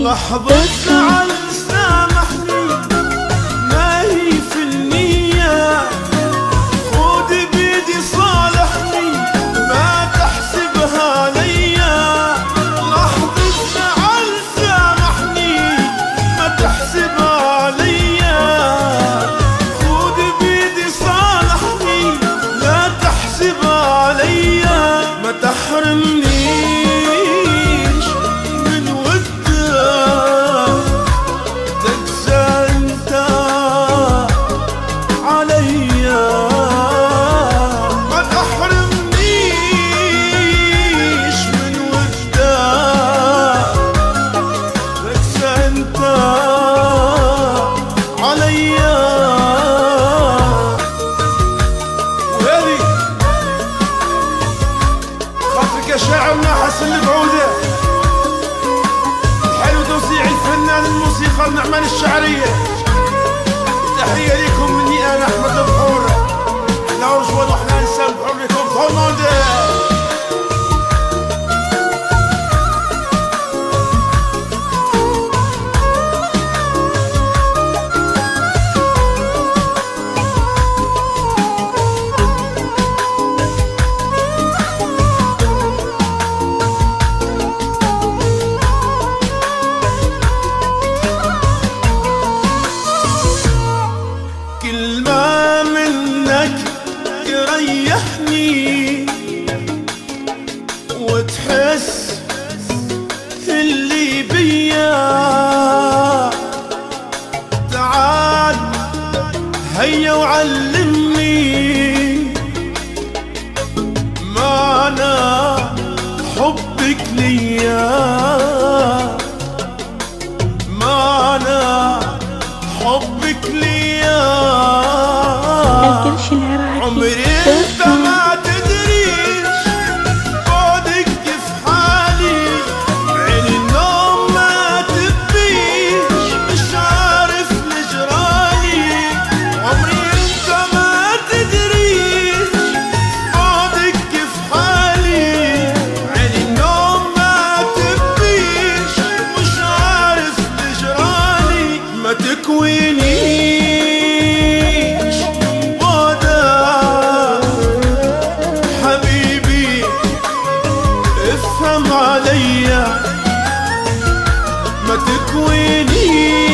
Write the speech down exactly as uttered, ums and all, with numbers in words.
لحظة زعل سامحني ما هي في النية، خود بيدي صالحني ما تحسبها ليا. لحظة زعل سامحني ما تحسبها ليا، خود بيدي صالحني لا تحسبها ليا. ما تحرمني شاعر ناحس اللي بعوده حلو توزيع الفنان الموسيقى النعمان الشعرية. تحية لكم مني أنا أحمد البحور، لا رجوة وإحنا إنسان بحور لكم فومونده. كلمة منك تريحني وتحس اللي بيا. تعال هيا وعلمني معنى حبك ليا، معنى حبك ليا. عمري انت ما تدريش بعدك كيف حالي، عين النوم ما تبيش مش عارف نجرالي. عمري انت ما تدريش بعدك كيف حالي، عين النوم ما تبيش مش عارف نجرالي. ما تكويني افهم عليا، ما تكويني